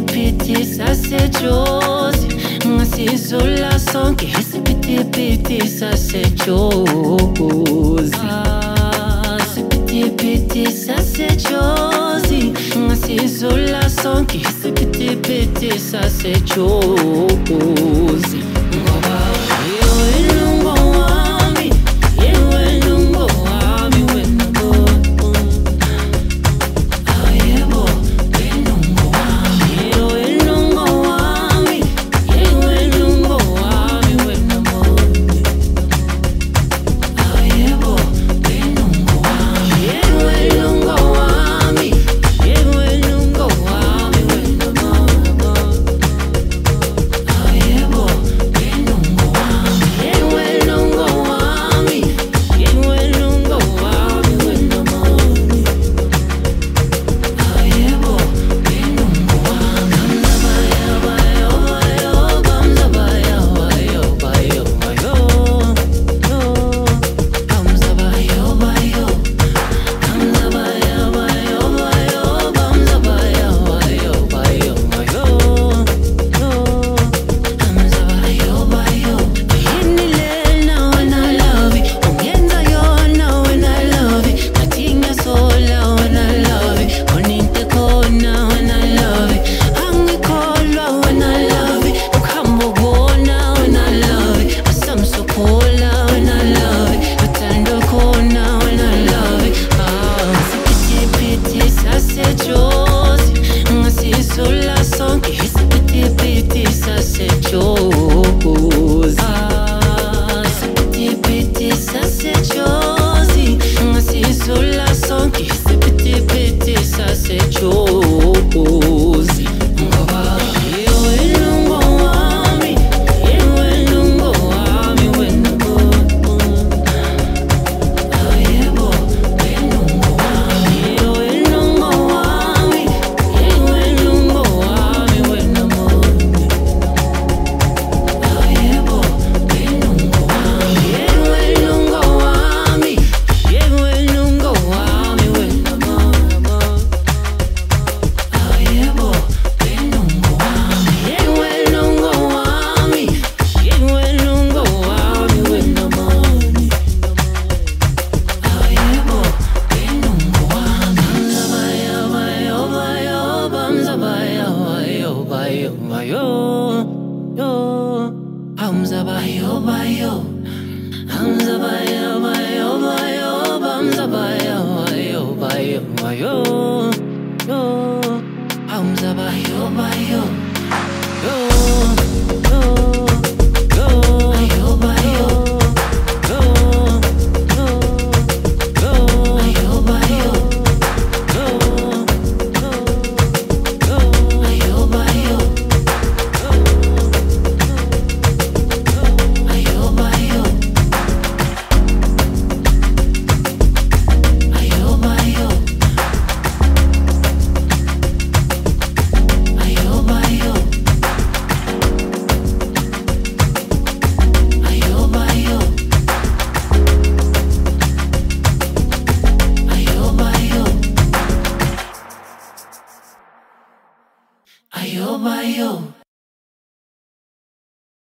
Isiphithiphithi saseJozi ngasizula sonke isiphithiphithi saseJozi. Isiphithiphithi saseJozi ngasizula sonke isiphithiphithi saseJozi. Ngoba ilungu wami, yewe ilungu wami wena bo. Ayebo ilungu wami, yewe ilungu wami, yewe ilungu wami wena bo. Ayebo ilungu wami, yewe ilungu wami, yewe ilungu wami wena bo. Ayebo ilungu wami, yewe ilungu wami, yewe ilungu wami wena bo. Ayebo ilungu wami. Yo